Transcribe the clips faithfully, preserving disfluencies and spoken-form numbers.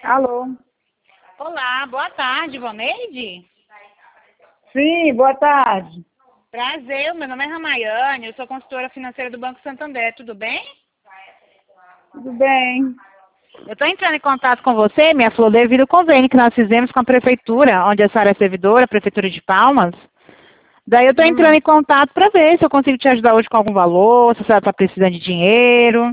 Alô? Olá, boa tarde, Ivoneide. Sim, boa tarde. Prazer, meu nome é Ramaiane, eu sou consultora financeira do Banco Santander, tudo bem? Tudo bem? Eu estou entrando em contato com você, minha flor, devido ao convênio que nós fizemos com a prefeitura, onde a senhora é servidora, a prefeitura de Palmas. Daí eu estou entrando Hum. em contato para ver se eu consigo te ajudar hoje com algum valor, se a senhora está precisando de dinheiro.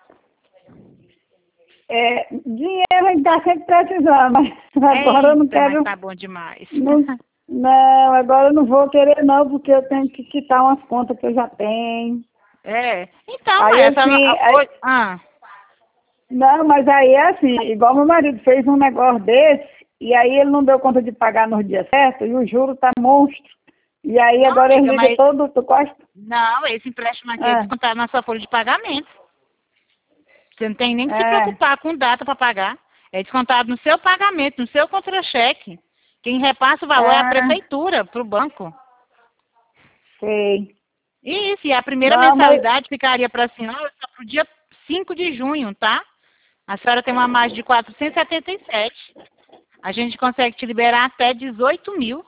É, dinheiro a gente está sempre precisando, mas agora eu não Eita, mas quero. tá bom demais. Não, não, agora eu não vou querer não, porque eu tenho que quitar umas contas que eu já tenho. É, então, Aí mas essa... assim, aí, Ah, não, mas aí é assim, igual meu marido fez um negócio desse, e aí ele não deu conta de pagar nos dias certos, e o juro tá monstro. E aí não, agora ele amiga, liga mas... todo, tu gosta? Não, esse empréstimo aqui é É, descontado na sua folha de pagamento. Você não tem nem que se é, preocupar com data para pagar. É descontado no seu pagamento, no seu contra-cheque. Quem repassa o valor é a é, prefeitura para o banco. sei. Isso, e a primeira Não, mas, mensalidade ficaria para a senhora só para o dia cinco de junho, tá? A senhora tem uma margem de quatrocentos e setenta e sete. A gente consegue te liberar até dezoito mil.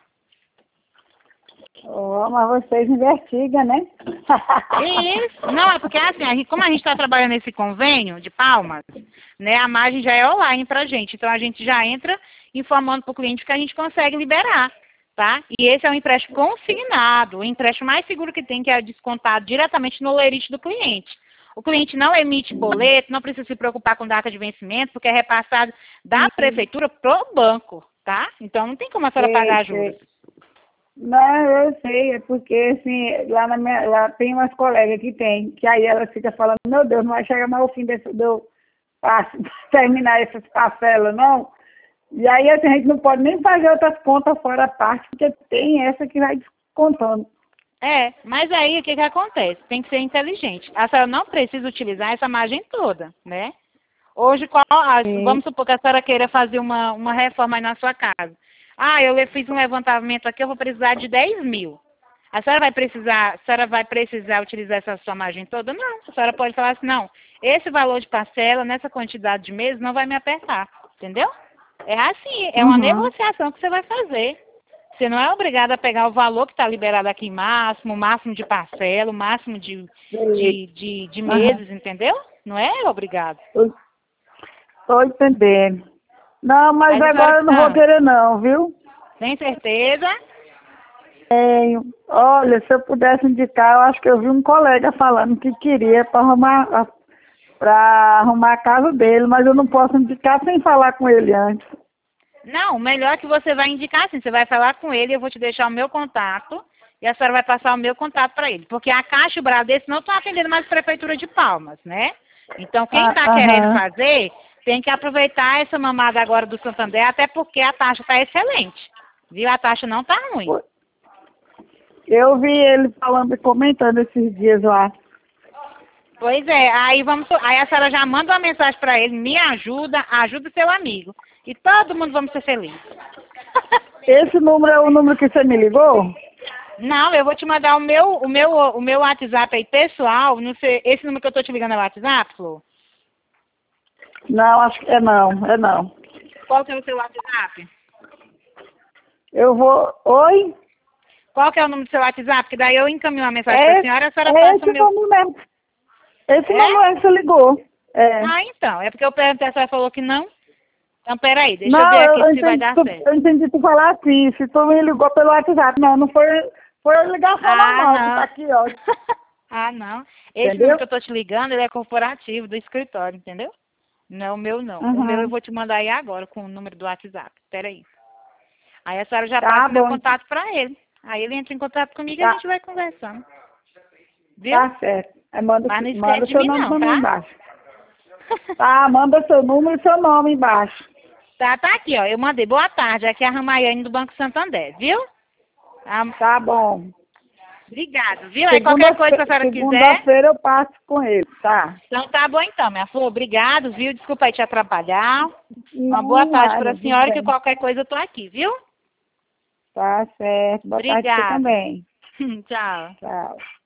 oh, mas vocês investigam, né? Isso. Não, é porque assim, a gente- como a gente está trabalhando nesse convênio de Palmas, né, a margem já é online para a gente. Então a gente já entra informando para o cliente que a gente consegue liberar, tá? E esse é um empréstimo consignado, o empréstimo mais seguro que tem, que é descontado diretamente no lerite do cliente. O cliente não emite boleto, não precisa se preocupar com data de vencimento, porque é repassado da prefeitura pro banco, tá? Então não tem como a senhora Sei, pagar juros. sei. Não, eu sei, é porque assim, lá, na minha, lá tem umas colegas que tem, que aí ela fica falando, meu Deus, não vai chegar mais o fim desse, do, pra terminar essas parcelas, não. E aí assim, a gente não pode nem fazer outras contas fora a parte, porque tem essa que vai descontando. É, mas aí o que que acontece? Tem que ser inteligente. A senhora não precisa utilizar essa margem toda, né? Hoje, qual, a- Sim. vamos supor que a senhora queira fazer uma, uma reforma aí na sua casa. Ah, eu le- fiz um levantamento aqui, eu vou precisar de dez mil. A senhora vai precisar, a senhora vai precisar utilizar essa sua margem toda? Não. A senhora pode falar assim, não, esse valor de parcela, nessa quantidade de meses, não vai me apertar. Entendeu? É assim, é uma Uhum. negociação que você vai fazer. Você não é obrigado a pegar o valor que está liberado aqui máximo, o máximo de parcela, o máximo de, Sei. de, de, de Uhum. meses, entendeu? Não é obrigado. Tô, tô entendendo. Não, mas Mas a senhora... agora eu não vou Ah, querer não, viu? tem certeza? Tenho. Olha, se eu pudesse indicar, eu acho que eu vi um colega falando que queria para arrumar, para arrumar a casa dele, mas eu não posso indicar sem falar com ele antes. Não, o melhor é que você vai indicar assim, você vai falar com ele, eu vou te deixar o meu contato e a senhora vai passar o meu contato para ele. Porque a Caixa e o Bradesco não estão atendendo mais a Prefeitura de Palmas, né? Então, quem Ah, está querendo aham. fazer tem que aproveitar essa mamada agora do Santander, até porque a taxa está excelente. Viu? A taxa não está ruim. Eu vi ele falando e comentando esses dias lá. Pois é, aí vamos, aí a senhora já manda uma mensagem para ele, me ajuda, ajuda o seu amigo. E todo mundo vamos ser felizes. Esse número é o número que você me ligou? Não, eu vou te mandar o meu, o meu, o meu WhatsApp aí pessoal. Não sei, esse número que eu tô te ligando é o WhatsApp, Flor? Não, acho que é não, é não. Qual que é o seu WhatsApp? Eu vou. Oi? Qual que é o número do seu WhatsApp? Que daí eu encaminho uma mensagem para a É, senhora, a senhora é passa o esse meu. número mesmo. Esse É? número é que você ligou. É. Ah, então. É porque eu perguntei, a senhora falou que não. Então, peraí, deixa eu Não, ver eu, aqui eu, se vai entendi, dar tu, certo. eu entendi tu falar assim, se tu me ligou pelo WhatsApp. Não, não foi, foi ligação Ah, normal, que tá não. aqui, ó. Ah, não. Esse número Entendeu? que eu tô te ligando, ele é corporativo, do escritório, entendeu? Não é o meu, não. O meu eu Uhum. vou te mandar aí agora, com o número do WhatsApp. Peraí. Aí a senhora já Tá passa o meu bom, contato para ele. Aí ele entra em contato comigo e a tá, gente vai conversando. Viu? tá certo. Aí manda, Mas não esquece manda de seu mim nome não, também tá? embaixo. Tá, manda seu número e seu nome embaixo. Tá, tá aqui, ó. Eu mandei. Boa tarde. Aqui é a Ramaiane do Banco Santander, viu? Ah, Tá bom. obrigado, viu? Aí qualquer coisa que a Segunda-fe- senhora quiser. Segunda-feira eu passo com ele, tá? Então tá bom então, minha flor. Obrigado, viu? Desculpa aí te atrapalhar. Uma boa Não, tarde para nada, a tudo senhora, que bem. qualquer coisa eu tô aqui, viu? Tá certo. Boa tarde pra você Obrigada. também. Tchau. Tchau.